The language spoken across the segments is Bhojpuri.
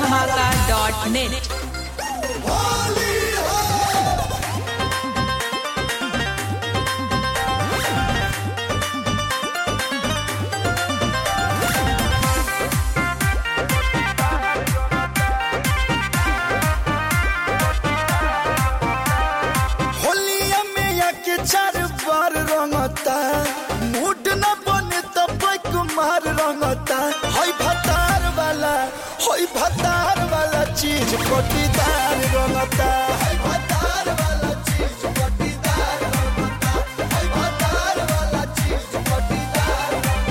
superdhamaka.net। चार बार रंगता मूड न बने तो कुमार रंगता होई भतार वाला चीज पटीदार रंगता होई भतार वाला चीज पटीदार रंगता होई भतार वाला चीज पटीदार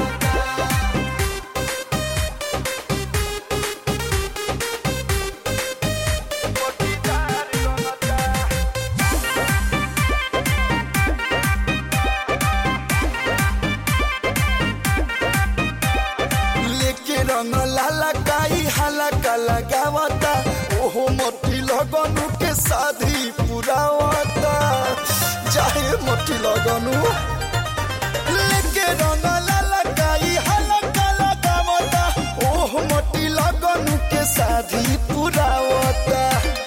रंग लाला काई हलका लगावता ओहो मोटी लगनु के शादी पुरावता चाहे मोटी लगनु लेके रंग लाला काई हलका लगावता ओहो मोटी लगनु के शादी पुरावता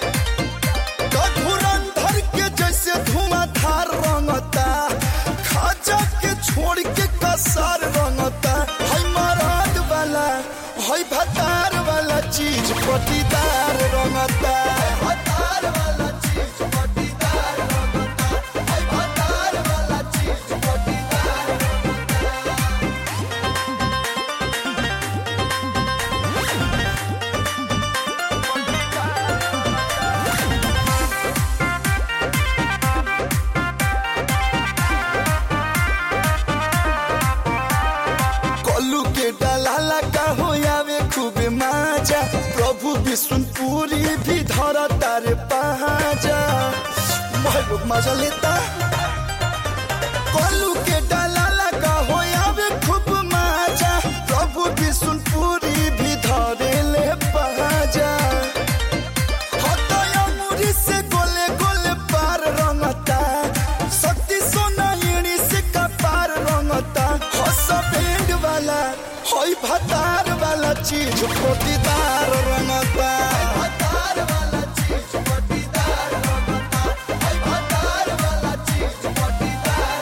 धुरंधर के जैसे धुआंधार रंगता खाजा के छोड़ के कसार रंगता है मराद वाला होई भतार वाला चीज पटीदार रंगता है भतार वाला चीज पटीदार रंगता है भतार वाला चीज पटीदार कल्लू के डाला का हो खूबे माजा प्रभु विष्णुपुरी भी धरा तारे पहाजा महबूब मजा लेता कल्लू के डाला लगा हो आवे खूब माजा प्रभु विष्णुपुरी भी धरे ले पहाजा हतया मुरी से गोले गोले पार रंगता शक्ति सोना एड़ी से कपार रंगता हंस बैंड वाला होई भतार वाला चीज पटीदार रंगता भतार वाला चीज पटीदार रंगता भतार वाला चीज पटीदार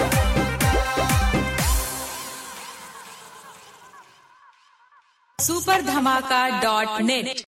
superdhamaka.net।